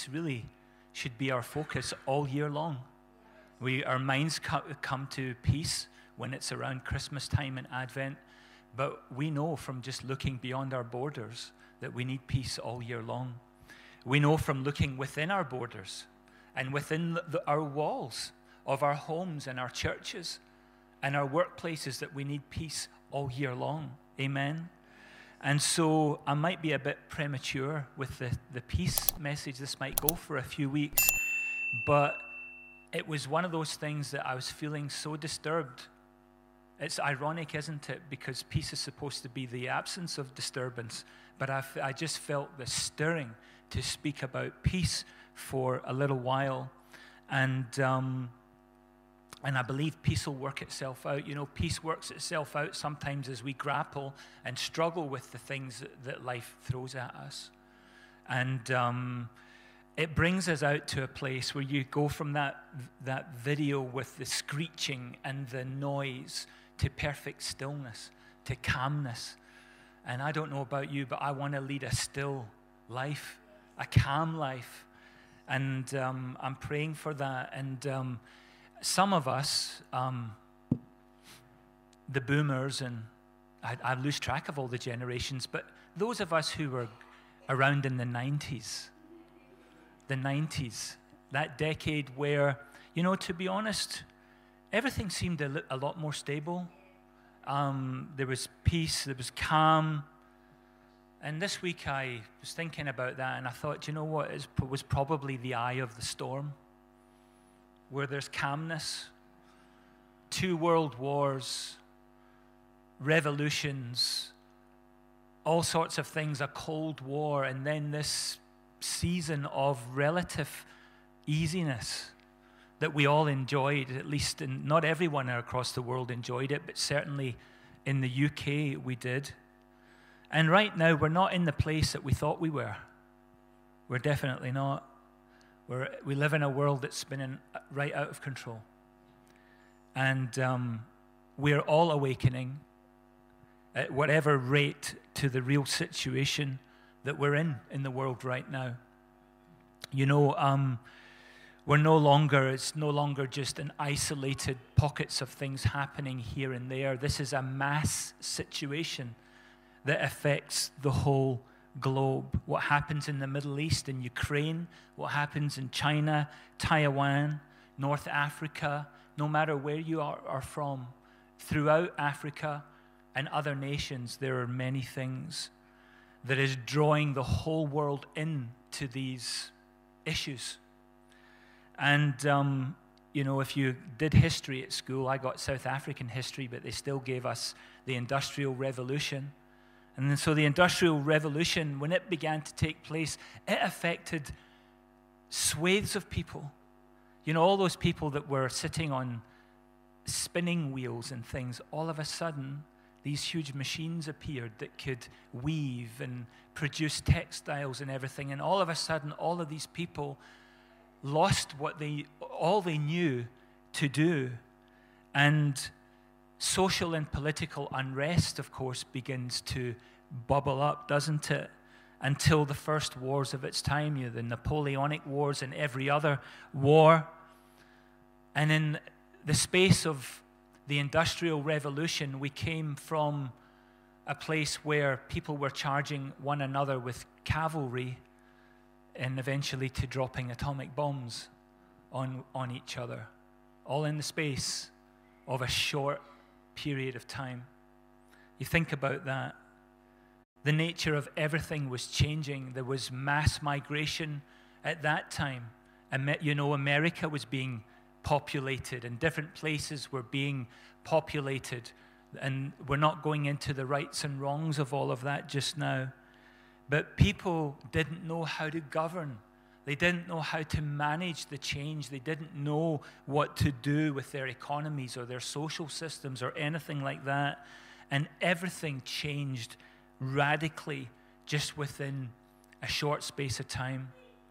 peace really should be our focus all year long. Our minds come to peace when it's around Christmas time and Advent, but we know from just looking beyond our borders that we need peace all year long. We know from looking within our borders and within our walls of our homes and our churches and our workplaces that we need peace all year long. Amen? And so I might be a bit premature with the peace message. This might go for a few weeks, but it was one of those things that I was feeling so disturbed. It's ironic, isn't it? Because peace is supposed to be the absence of disturbance, but I just felt the stirring to speak about peace for a little while. And I believe peace will work itself out. You know, peace works itself out sometimes as we grapple and struggle with the things that life throws at us. And it brings us out to a place where you go from that video with the screeching and the noise to perfect stillness, to calmness. And I don't know about you, but I want to lead a still life, a calm life. And I'm praying for that. And some of us, the boomers, and I lose track of all the generations, but those of us who were around in the 90s, that decade where, you know, to be honest, everything seemed a lot more stable. There was peace, there was calm. And this week I was thinking about that, and I thought, you know what, it was probably the eye of the storm, where there's calmness, 2 world wars, revolutions, all sorts of things, a Cold War, and then this season of relative easiness that we all enjoyed, at least not everyone across the world enjoyed it, but certainly in the UK we did. And right now we're not in the place that we thought we were. We're definitely not. We live in a world that's spinning right out of control. And we're all awakening at whatever rate to the real situation that we're in the world right now. You know, it's no longer just an isolated pockets of things happening here and there. This is a mass situation that affects the whole globe. What happens in the Middle East, in Ukraine, what happens in China, Taiwan, North Africa, no matter where you are from, throughout Africa and other nations, there are many things that is drawing the whole world into these issues. And, you know, if you did history at school, I got South African history, but they still gave us the Industrial Revolution. And then, so the Industrial Revolution, when it began to take place, it affected swathes of people. You know, all those people that were sitting on spinning wheels and things, all of a sudden, these huge machines appeared that could weave and produce textiles and everything. And all of a sudden, all of these people lost all they knew to do. And social and political unrest, of course, begins to bubble up, doesn't it? Until the first wars of its time, you know, the Napoleonic Wars and every other war. And in the space of the Industrial Revolution, we came from a place where people were charging one another with cavalry and eventually to dropping atomic bombs on each other, all in the space of a short period of time. You think about that. The nature of everything was changing. There was mass migration at that time. You know, America was being populated and different places were being populated. And we're not going into the rights and wrongs of all of that just now. But people didn't know how to govern. They didn't know how to manage the change. They didn't know what to do with their economies or their social systems or anything like that. And everything changed radically just within a short space of time.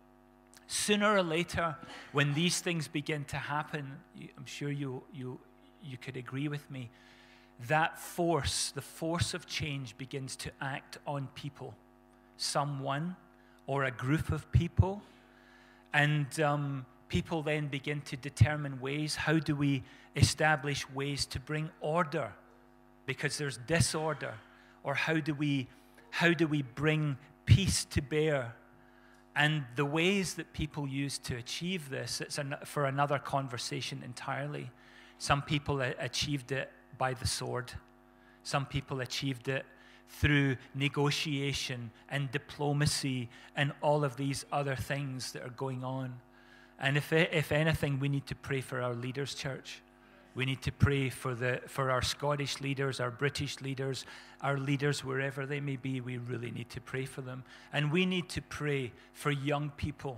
Sooner or later, when these things begin to happen, I'm sure you could agree with me, that force, the force of change, begins to act on people. Someone or a group of people, And people then begin to determine ways. How do we establish ways to bring order? Because there's disorder. Or how do we bring peace to bear? And the ways that people use to achieve this, it's for another conversation entirely. Some people achieved it by the sword. Some people achieved it through negotiation and diplomacy and all of these other things that are going on. And if anything, we need to pray for our leaders, church. We need to pray for our Scottish leaders, our British leaders, our leaders wherever they may be. We really need to pray for them. And we need to pray for young people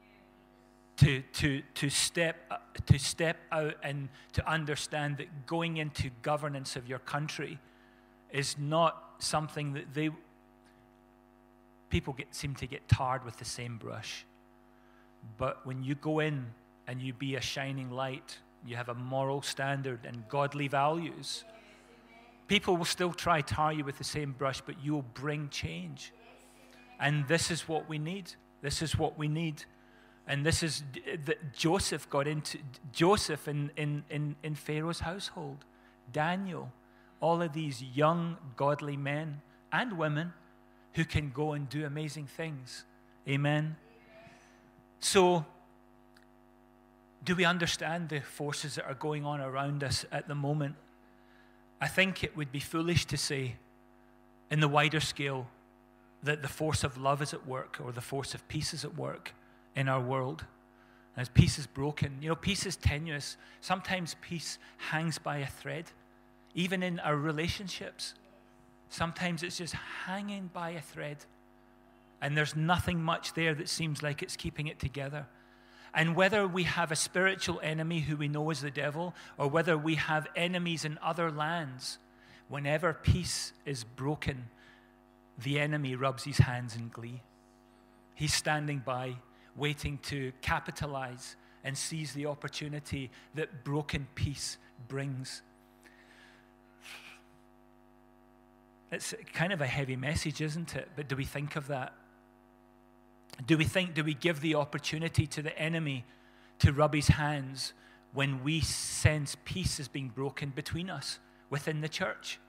to step out and to understand that going into governance of your country is not something that people seem to get tarred with the same brush. But when you go in and you be a shining light, you have a moral standard and godly values, people will still try to tar you with the same brush, but you'll bring change. And this is what we need. This is what we need. And this is that Joseph got into, Joseph in Pharaoh's household, Daniel, all of these young, godly men and women who can go and do amazing things. Amen. So, do we understand the forces that are going on around us at the moment? I think it would be foolish to say, in the wider scale, that the force of love is at work or the force of peace is at work in our world. As peace is broken, peace is tenuous. Sometimes peace hangs by a thread, even in our relationships. Sometimes it's just hanging by a thread, and there's nothing much there that seems like it's keeping it together. And whether we have a spiritual enemy who we know is the devil, or whether we have enemies in other lands, whenever peace is broken, the enemy rubs his hands in glee. He's standing by, waiting to capitalize and seize the opportunity that broken peace brings. It's kind of a heavy message, isn't it? But do we think of that? Do we give the opportunity to the enemy to rub his hands when we sense peace is being broken between us within the church?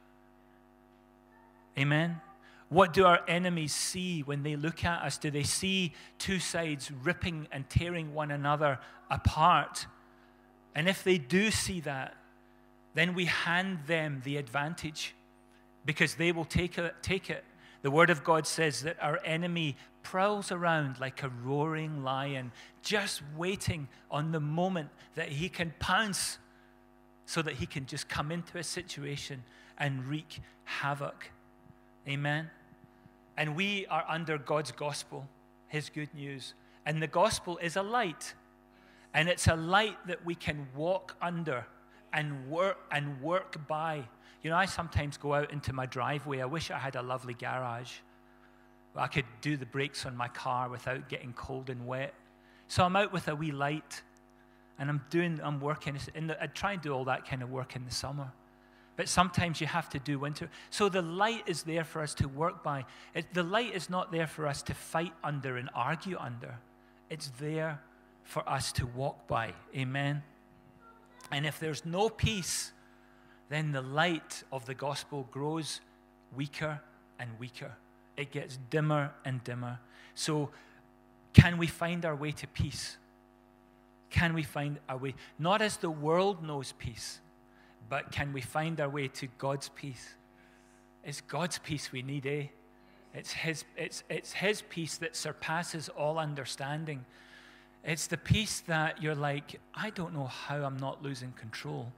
Amen? What do our enemies see when they look at us? Do they see two sides ripping and tearing one another apart? And if they do see that, then we hand them the advantage because they will take it. The Word of God says that our enemy prowls around like a roaring lion, just waiting on the moment that he can pounce so that he can just come into a situation and wreak havoc. Amen? And we are under God's gospel, His good news. And the gospel is a light. And it's a light that we can walk under and work by. I sometimes go out into my driveway. I wish I had a lovely garage. I could do the brakes on my car without getting cold and wet. So I'm out with a wee light, and I'm working. I try and do all that kind of work in the summer. But sometimes you have to do winter. So the light is there for us to work by. The light is not there for us to fight under and argue under. It's there for us to walk by. Amen? And if there's no peace, then the light of the gospel grows weaker and weaker. It gets dimmer and dimmer. So can we find our way to peace? Can we find our way? Not as the world knows peace, but can we find our way to God's peace? It's God's peace we need, eh? It's His peace that surpasses all understanding. It's the peace that you're like, I don't know how I'm not losing control.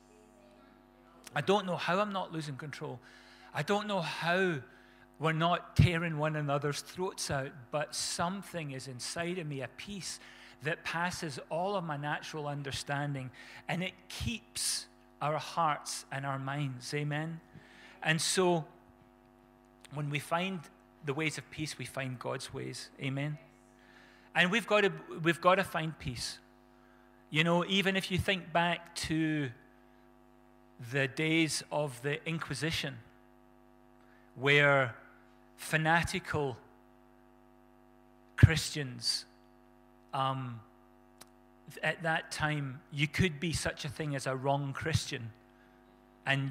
I don't know how I'm not losing control. I don't know how we're not tearing one another's throats out, but something is inside of me, a peace that passes all of my natural understanding, and it keeps our hearts and our minds. Amen? And so, when we find the ways of peace, we find God's ways. Amen? And we've got to find peace. Even if you think back to the days of the Inquisition, where fanatical Christians at that time, you could be such a thing as a wrong Christian, and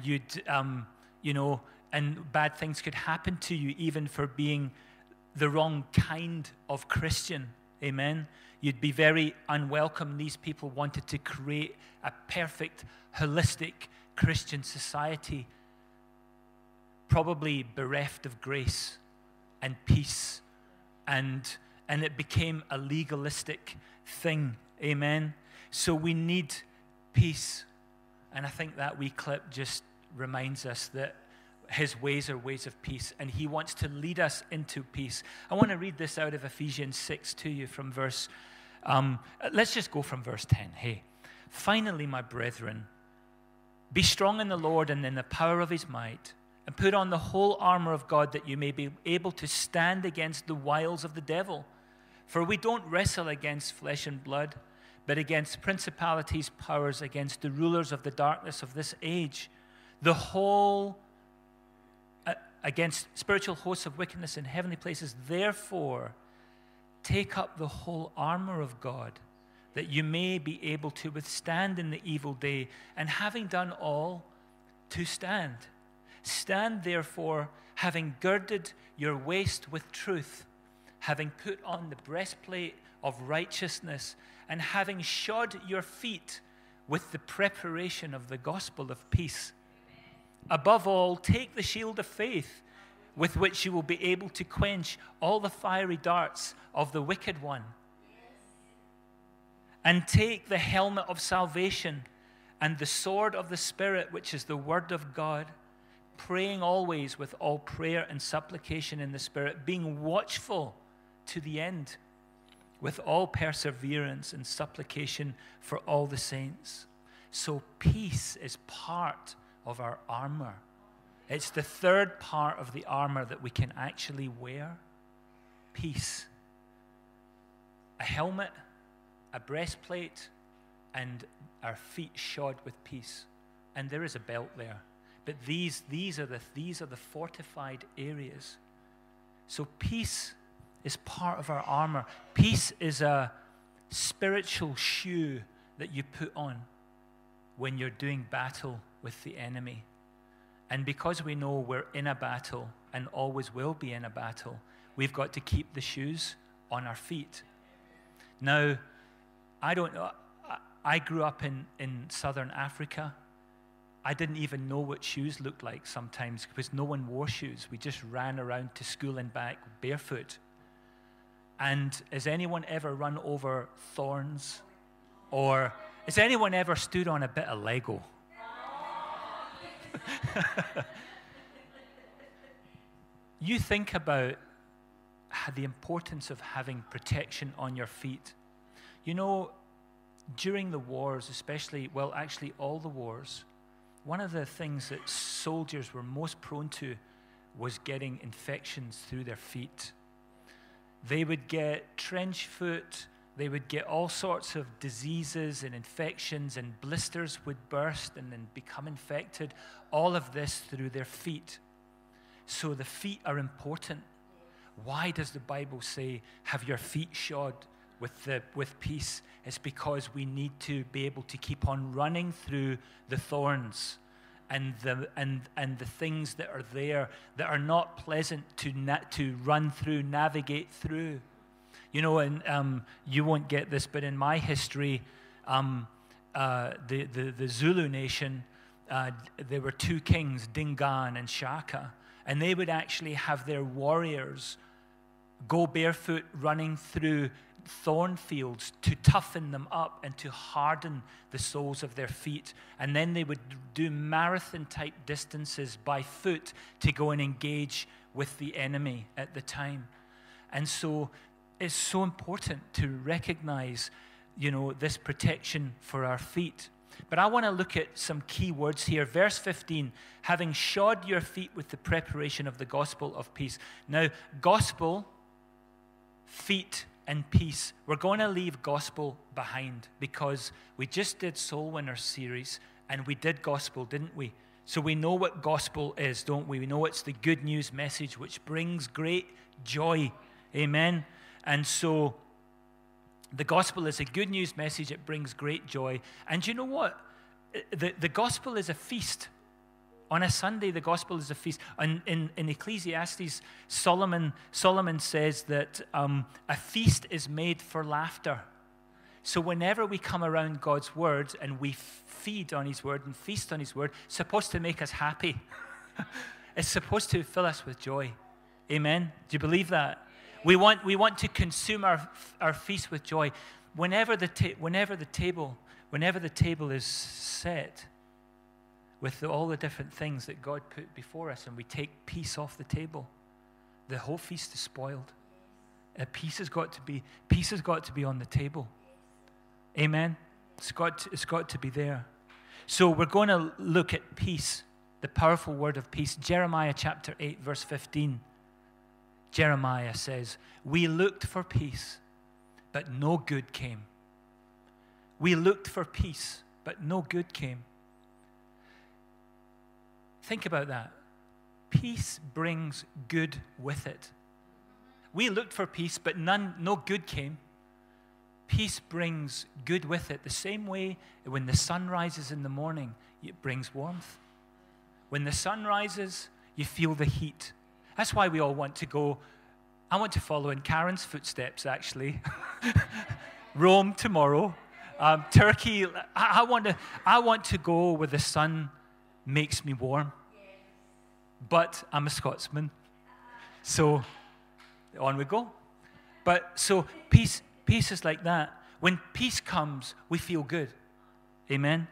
and bad things could happen to you even for being the wrong kind of Christian. Amen. You'd be very unwelcome. These people wanted to create a perfect, holistic Christian society, probably bereft of grace and peace, and it became a legalistic thing. Amen. So we need peace. And I think that wee clip just reminds us that his ways are ways of peace, and he wants to lead us into peace. I want to read this out of Ephesians 6 to you from verse, let's just go from verse 10. Hey, finally, my brethren, be strong in the Lord and in the power of his might, and put on the whole armor of God, that you may be able to stand against the wiles of the devil. For we don't wrestle against flesh and blood, but against principalities, powers, against the rulers of the darkness of this age, against spiritual hosts of wickedness in heavenly places. Therefore, take up the whole armor of God, that you may be able to withstand in the evil day, and having done all, to stand. Stand therefore, having girded your waist with truth, having put on the breastplate of righteousness, and having shod your feet with the preparation of the gospel of peace. Above all, take the shield of faith, with which you will be able to quench all the fiery darts of the wicked one. And take the helmet of salvation and the sword of the Spirit, which is the word of God, praying always with all prayer and supplication in the Spirit, being watchful to the end, with all perseverance and supplication for all the saints. So peace is part of our armor. It's the third part of the armor that we can actually wear. Peace. A helmet, a breastplate, and our feet shod with peace. And there is a belt there. But these are the fortified areas. So peace is part of our armor. Peace is a spiritual shoe that you put on when you're doing battle with the enemy. And because we know we're in a battle and always will be in a battle, we've got to keep the shoes on our feet. Now, I don't know. I grew up in southern Africa. I didn't even know what shoes looked like sometimes, because no one wore shoes. We just ran around to school and back barefoot. And has anyone ever run over thorns? Or has anyone ever stood on a bit of Lego? You think about the importance of having protection on your feet. You know, during the wars, especially, well, actually all the wars, one of the things that soldiers were most prone to was getting infections through their feet. They would get trench foot, they would get all sorts of diseases and infections, and blisters would burst and then become infected. All of this through their feet. So the feet are important. Why does the Bible say, have your feet shod with peace? It's because we need to be able to keep on running through the thorns and the things that are there that are not pleasant to run through, navigate through. You know, and you won't get this, but in my history, the Zulu nation, there were two kings, Dingaan and Shaka, and they would actually have their warriors go barefoot running through thorn fields to toughen them up and to harden the soles of their feet. And then they would do marathon-type distances by foot to go and engage with the enemy at the time. And so it's so important to recognize, you know, this protection for our feet. But I want to look at some key words here. Verse 15, having shod your feet with the preparation of the gospel of peace. Now, gospel, feet, and peace. We're going to leave gospel behind because we just did Soul Winner series and we did gospel, didn't we? So we know what gospel is, don't we? We know it's the good news message which brings great joy. Amen. And so The gospel is a good news message. It brings great joy. And you know what? The gospel is a feast. On a Sunday, the gospel is a feast. In Ecclesiastes, Solomon says that a feast is made for laughter. So whenever we come around God's word and we feed on his word and feast on his word, it's supposed to make us happy. It's supposed to fill us with joy. Amen? Do you believe that? We want to consume our feast with joy. Whenever the table is set with all the different things that God put before us, and we take peace off the table, the whole feast is spoiled. Peace has got to be on the table. Amen? It's got to be there. So we're going to look at peace, the powerful word of peace. Jeremiah chapter 8, verse 15. Jeremiah says, "We looked for peace, but no good came." We looked for peace, but no good came. Think about that. Peace brings good with it. We looked for peace, but no good came. Peace brings good with it. The same way when the sun rises in the morning, it brings warmth. When the sun rises, you feel the heat. That's why we all want to go. I want to follow in Karen's footsteps, actually. Rome tomorrow. Turkey. I want to go where the sun makes me warm. But I'm a Scotsman. So on we go. But so peace is like that. When peace comes, we feel good. Amen?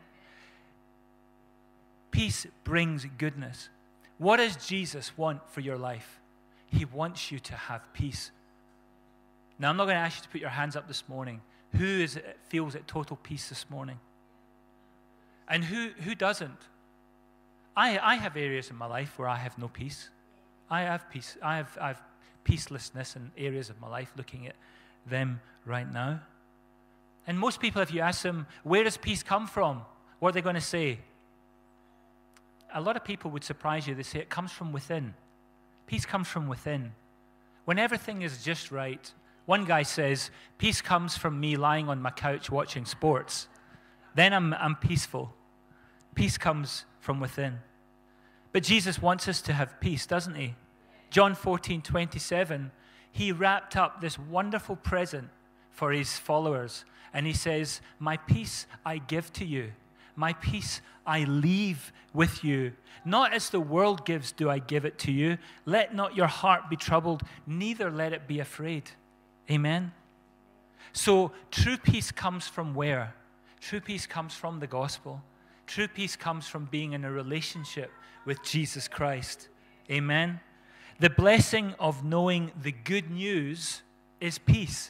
Peace brings goodness. What does Jesus want for your life? He wants you to have peace. Now, I'm not going to ask you to put your hands up this morning. Who feels at total peace this morning? And who doesn't? I have areas in my life where I have no peace. I have peace. I have peacelessness in areas of my life, looking at them right now. And most people, if you ask them, where does peace come from? What are they going to say? A lot of people would surprise you. They say it comes from within. Peace comes from within. When everything is just right. One guy says, peace comes from me lying on my couch watching sports. Then I'm peaceful. Peace comes from within. But Jesus wants us to have peace, doesn't he? John 14:27, he wrapped up this wonderful present for his followers. And he says, my peace I give to you. My peace I leave with you. Not as the world gives do I give it to you. Let not your heart be troubled, neither let it be afraid. Amen? So true peace comes from where? True peace comes from the gospel. True peace comes from being in a relationship with Jesus Christ. Amen? The blessing of knowing the good news is peace.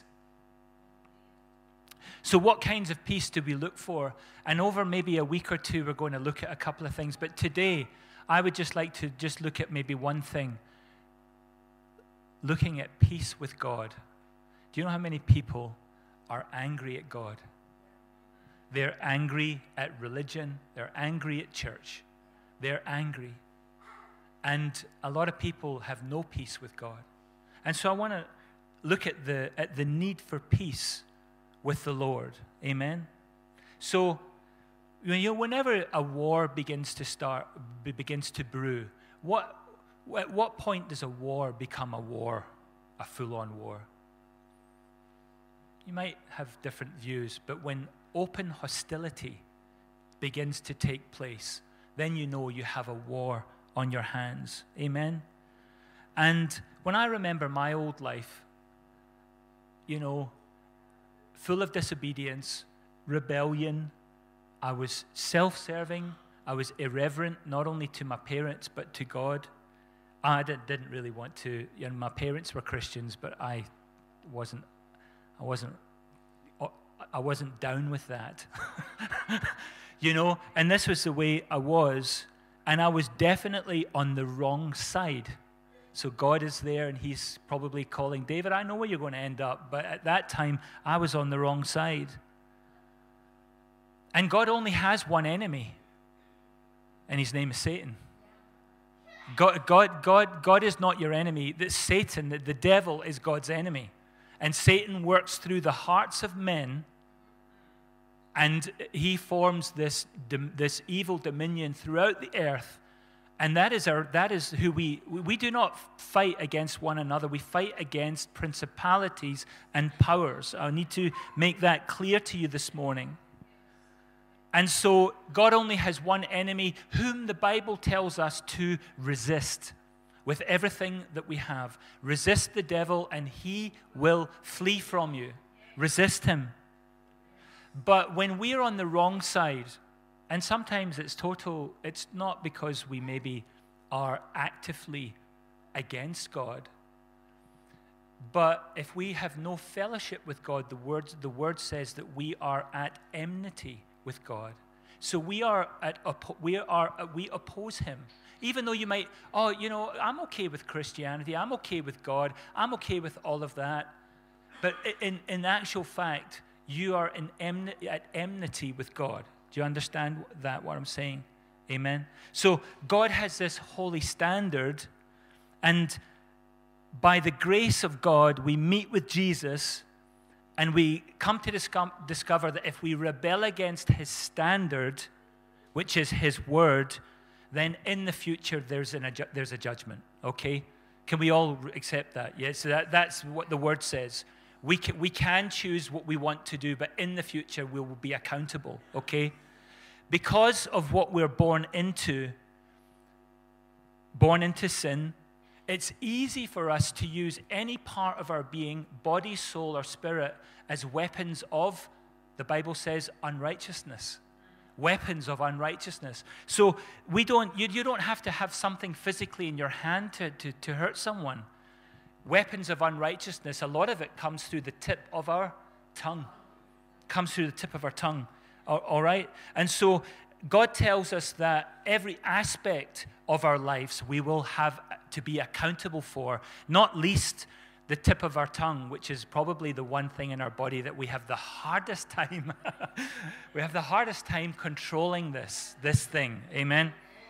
So what kinds of peace do we look for? And over maybe a week or two, we're going to look at a couple of things. But today, I would just like to just look at maybe one thing. Looking at peace with God. Do you know how many people are angry at God? They're angry at religion. They're angry at church. They're angry. And a lot of people have no peace with God. And so I want to look at the need for peace with the Lord. Amen? So, whenever a war begins to brew, at what point does a war become a war, a full-on war? You might have different views, but when open hostility begins to take place, then you know you have a war on your hands. Amen? And when I remember my old life, full of disobedience, rebellion, I was self-serving, I was irreverent, not only to my parents, but to God. I didn't really want to, my parents were Christians, but I wasn't down with that. And this was the way I was, and I was definitely on the wrong side. So God is there, and he's probably calling, David, I know where you're going to end up. But at that time, I was on the wrong side. And God only has one enemy, and his name is Satan. God is not your enemy. Satan, the devil, is God's enemy. And Satan works through the hearts of men, and he forms this evil dominion throughout the earth. And that is who we do not fight against one another. We fight against principalities and powers. I need to make that clear to you this morning. And so God only has one enemy whom the Bible tells us to resist with everything that we have. Resist the devil and he will flee from you. Resist him. But when we're on the wrong side, and sometimes it's not because we maybe are actively against God, but if we have no fellowship with God, the word says that we are at enmity with God. So we oppose him. Even though you might, I'm okay with Christianity, I'm okay with God, I'm okay with all of that. But in actual fact, you are at enmity with God. Do you understand what I'm saying? Amen? So God has this holy standard, and by the grace of God, we meet with Jesus, and we come to discover that if we rebel against his standard, which is his word, then in the future there's a judgment, okay? Can we all accept that? Yes, so that's what the word says. We can choose what we want to do, but in the future we will be accountable, okay? Because of what we're born into sin, it's easy for us to use any part of our being, body, soul, or spirit, as weapons of, the Bible says, unrighteousness. Weapons of unrighteousness. So you don't have to have something physically in your hand to hurt someone. Weapons of unrighteousness, a lot of it comes through the tip of our tongue. All right? And so God tells us that every aspect of our lives we will have to be accountable for, not least the tip of our tongue, which is probably the one thing in our body that we have the hardest time. We have the hardest time controlling this thing. Amen?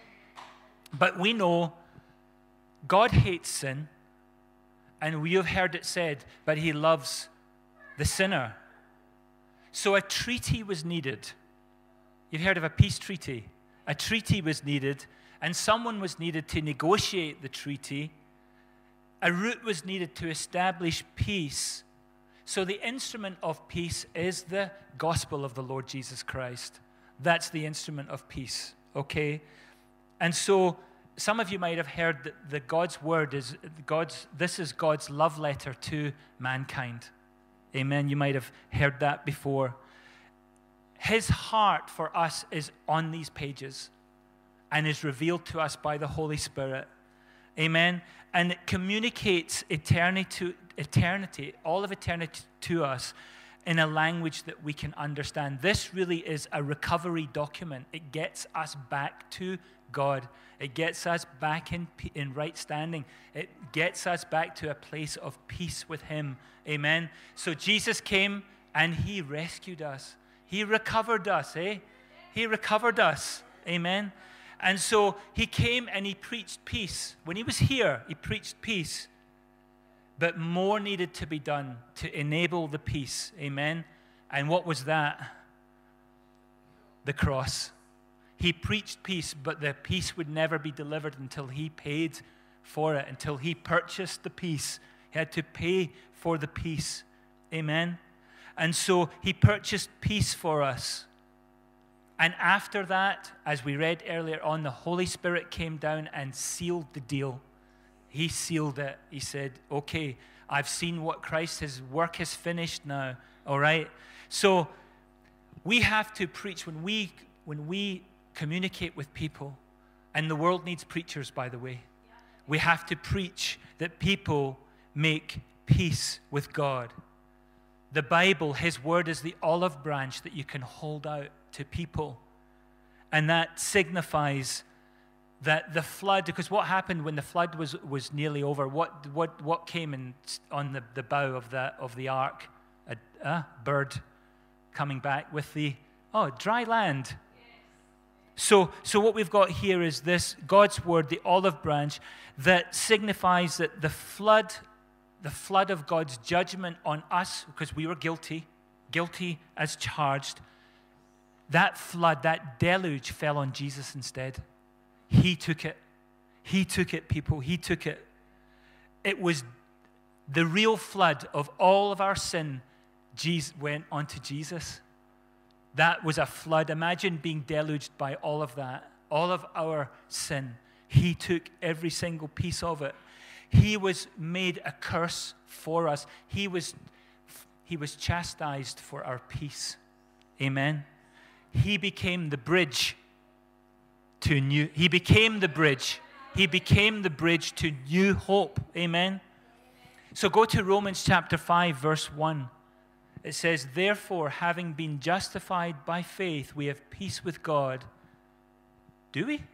But we know God hates sin, and we have heard it said, but he loves the sinner. So a treaty was needed. You've heard of a peace treaty. A treaty was needed, and someone was needed to negotiate the treaty. A route was needed to establish peace. So the instrument of peace is the gospel of the Lord Jesus Christ. That's the instrument of peace, okay? And so some of you might have heard that God's word is God's love letter to mankind. Amen. You might have heard that before. His heart for us is on these pages and is revealed to us by the Holy Spirit. Amen. And it communicates eternity, all of eternity to us in a language that we can understand. This really is a recovery document. It gets us back to God. It gets us back in right standing. It gets us back to a place of peace with him. Amen. So Jesus came and he rescued us. He recovered us, He recovered us. Amen. And so he came and he preached peace. When he was here, he preached peace. But more needed to be done to enable the peace. Amen. And what was that? The cross. He preached peace, but the peace would never be delivered until he paid for it, until he purchased the peace. He had to pay for the peace. Amen. And so he purchased peace for us. And after that, as we read earlier on, the Holy Spirit came down and sealed the deal. He sealed it. He said, okay, I've seen what Christ, his work is finished now. All right? So we have to preach when we communicate with people, and the world needs preachers, by the way. We have to preach that people make peace with God. The Bible, his word, is the olive branch that you can hold out to people. And that signifies that the flood, because what happened when the flood was nearly over, what came in on the bow of the ark? A bird coming back with the dry land. So what we've got here is this, God's word, the olive branch, that signifies that the flood the flood of God's judgment on us, because we were guilty as charged, that flood, that deluge fell on Jesus instead. He took it. He took it, people. He took it. It was the real flood of all of our sin. Jesus went onto Jesus. That was a flood. Imagine being deluged by all of that, all of our sin. He took every single piece of it. He was made a curse for us. He was chastised for our peace. Amen. He became the bridge to new. He became the bridge. He became the bridge to new hope. Amen. So go to Romans chapter 5, verse 1. It says, therefore, having been justified by faith, we have peace with God. Do we?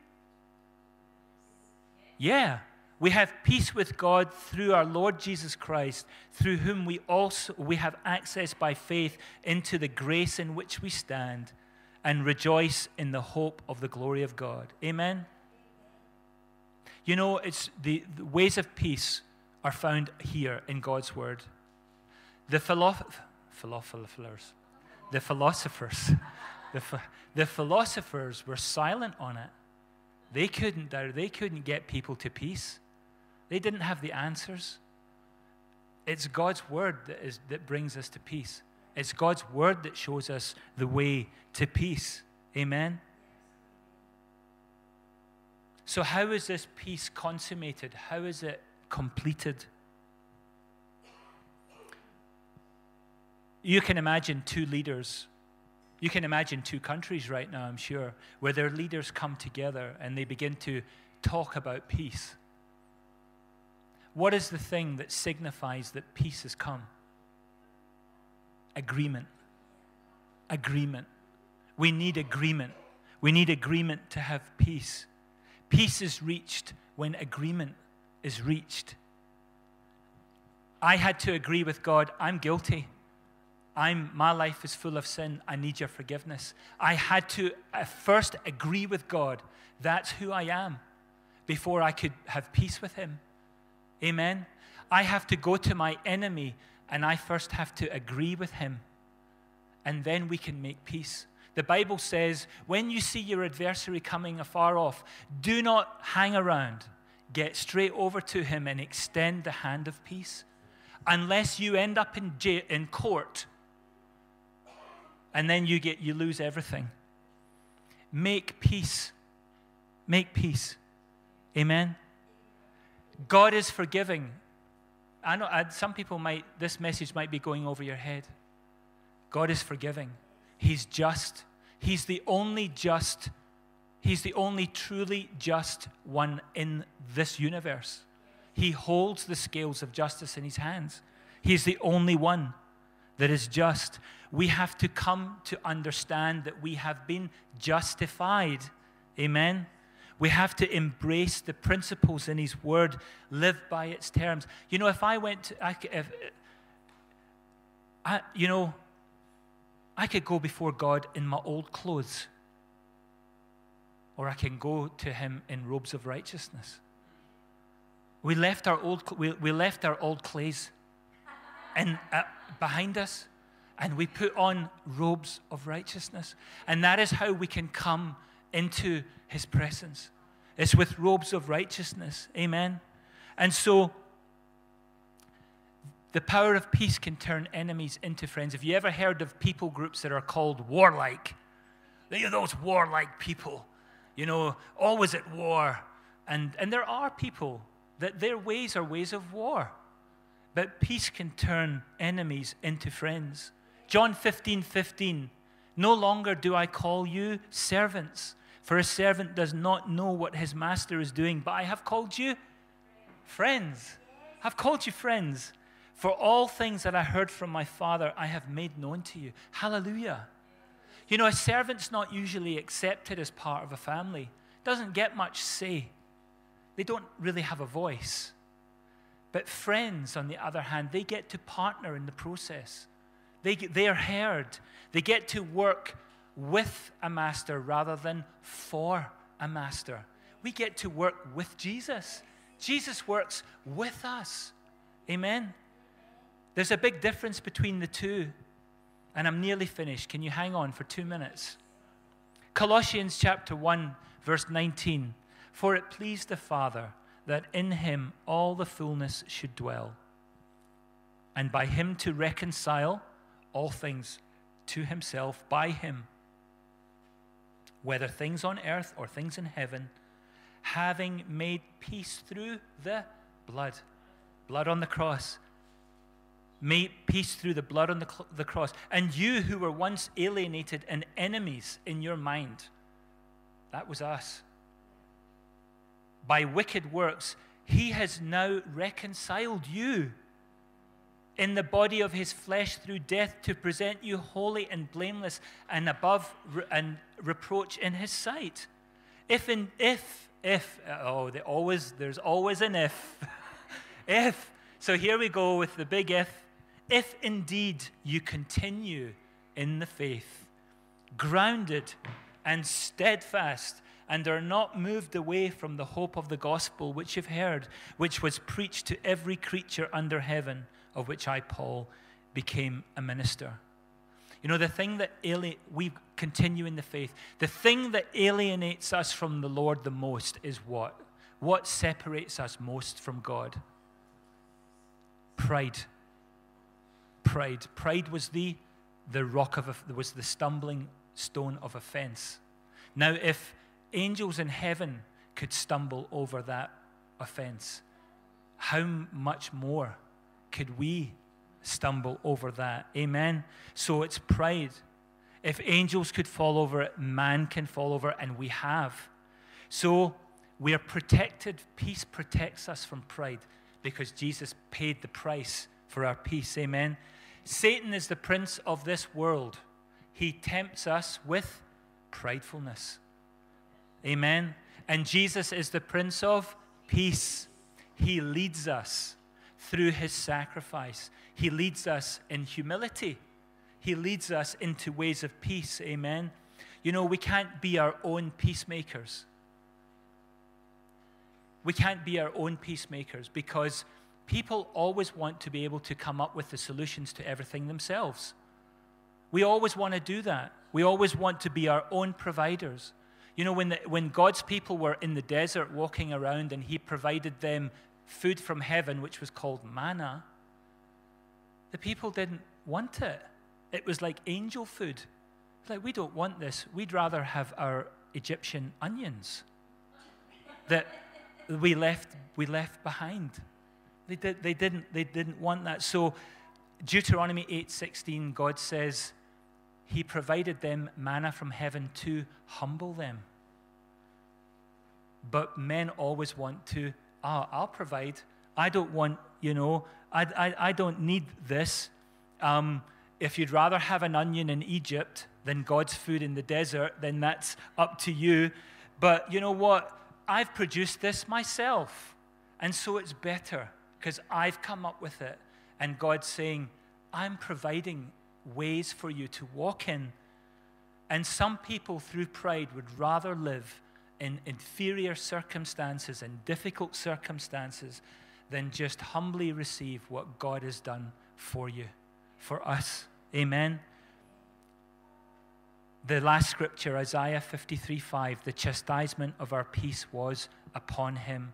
Yeah. We have peace with God through our Lord Jesus Christ, through whom we have access by faith into the grace in which we stand and rejoice in the hope of the glory of God. Amen? You know, it's the ways of peace are found here in God's word. The philosophers were silent on it. They couldn't get people to peace. They didn't have the answers. It's God's word that brings us to peace. It's God's word that shows us the way to peace. Amen? So how is this peace consummated? How is it completed? You can imagine two leaders. You can imagine two countries right now, I'm sure, where their leaders come together and they begin to talk about peace. What is the thing that signifies that peace has come? Agreement. Agreement. We need agreement. We need agreement to have peace. Peace is reached when agreement is reached. I had to agree with God, I'm guilty. My life is full of sin. I need your forgiveness. I had to first agree with God. That's who I am before I could have peace with him. Amen. I have to go to my enemy and I first have to agree with him. And then we can make peace. The Bible says, when you see your adversary coming afar off, do not hang around. Get straight over to him and extend the hand of peace. Unless you end up in court, and then you lose everything. Make peace. Make peace. Amen. God is forgiving. I know some people this message might be going over your head. God is forgiving. He's just. He's the only just. He's the only truly just one in this universe. He holds the scales of justice in his hands. He's the only one that is just. We have to come to understand that we have been justified. Amen? We have to embrace the principles in his word, live by its terms. You know, if I went, I could go before God in my old clothes, or I can go to him in robes of righteousness. We left our old clothes behind us, and we put on robes of righteousness. And that is how we can come into his presence. It's with robes of righteousness. Amen. And so the power of peace can turn enemies into friends. Have you ever heard of people groups that are called warlike? They're those warlike people, always at war. And there are people that their ways are ways of war. But peace can turn enemies into friends. John 15:15, no longer do I call you servants, for a servant does not know what his master is doing, but I have called you friends. I've called you friends. For all things that I heard from my Father, I have made known to you. Hallelujah. A servant's not usually accepted as part of a family. Doesn't get much say. They don't really have a voice. But friends, on the other hand, they get to partner in the process. They are heard. They get to work with a master rather than for a master. We get to work with Jesus. Jesus works with us. Amen? There's a big difference between the two. And I'm nearly finished. Can you hang on for 2 minutes? Colossians chapter 1, verse 19. For it pleased the Father that in him all the fullness should dwell, and by him to reconcile all things to himself by him, whether things on earth or things in heaven, having made peace through the blood on the cross. Made peace through the blood on the cross. And you who were once alienated and enemies in your mind, that was us, by wicked works, he has now reconciled you in the body of his flesh through death, to present you holy and blameless and above and reproach in his sight. There's always an if. If. So here we go with the big if. If indeed you continue in the faith, grounded and steadfast, and are not moved away from the hope of the gospel which you've heard, which was preached to every creature under heaven, of which I, Paul, became a minister. You know, the thing that we continue in the faith, the thing that alienates us from the Lord the most is what? What separates us most from God? Pride. Pride was the stumbling stone of offense. Now, if angels in heaven could stumble over that offense, how much more could we stumble over that? Amen? So it's pride. If angels could fall over it, man can fall over it, and we have. So we are protected. Peace protects us from pride because Jesus paid the price for our peace. Amen? Satan is the prince of this world. He tempts us with pridefulness. Amen? And Jesus is the Prince of Peace. He leads us through his sacrifice. He leads us in humility. He leads us into ways of peace. Amen? You know, we can't be our own peacemakers. We can't be our own peacemakers because people always want to be able to come up with the solutions to everything themselves. We always want to do that. We always want to be our own providers. You know, when God's people were in the desert walking around and he provided them food from heaven, which was called manna, the people didn't want it. It was like angel food. It's like, we don't want this. We'd rather have our Egyptian onions that we left behind. They didn't want that. So Deuteronomy 8:16, God says he provided them manna from heaven to humble them. But men always want to, I'll provide. I don't want, I don't need this. If you'd rather have an onion in Egypt than God's food in the desert, then that's up to you. But you know what? I've produced this myself. And so it's better because I've come up with it. And God's saying, I'm providing ways for you to walk in. And some people through pride would rather live in inferior circumstances and difficult circumstances than just humbly receive what God has done for you, for us. Amen. The last scripture, Isaiah 53:5, the chastisement of our peace was upon him.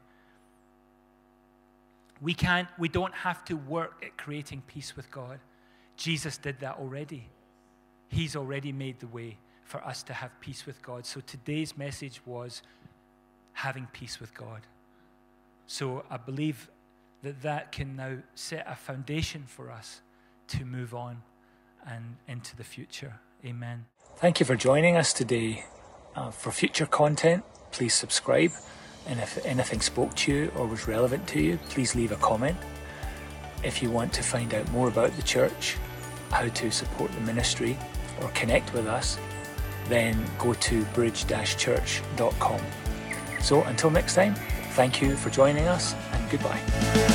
We don't have to work at creating peace with God. Jesus did that already. He's already made the way for us to have peace with God. So today's message was having peace with God. So I believe that can now set a foundation for us to move on and into the future. Amen. Thank you for joining us today. For future content, please subscribe. And if anything spoke to you or was relevant to you, please leave a comment. If you want to find out more about the church, how to support the ministry, or connect with us, then go to bridge-church.com. So until next time, thank you for joining us and goodbye.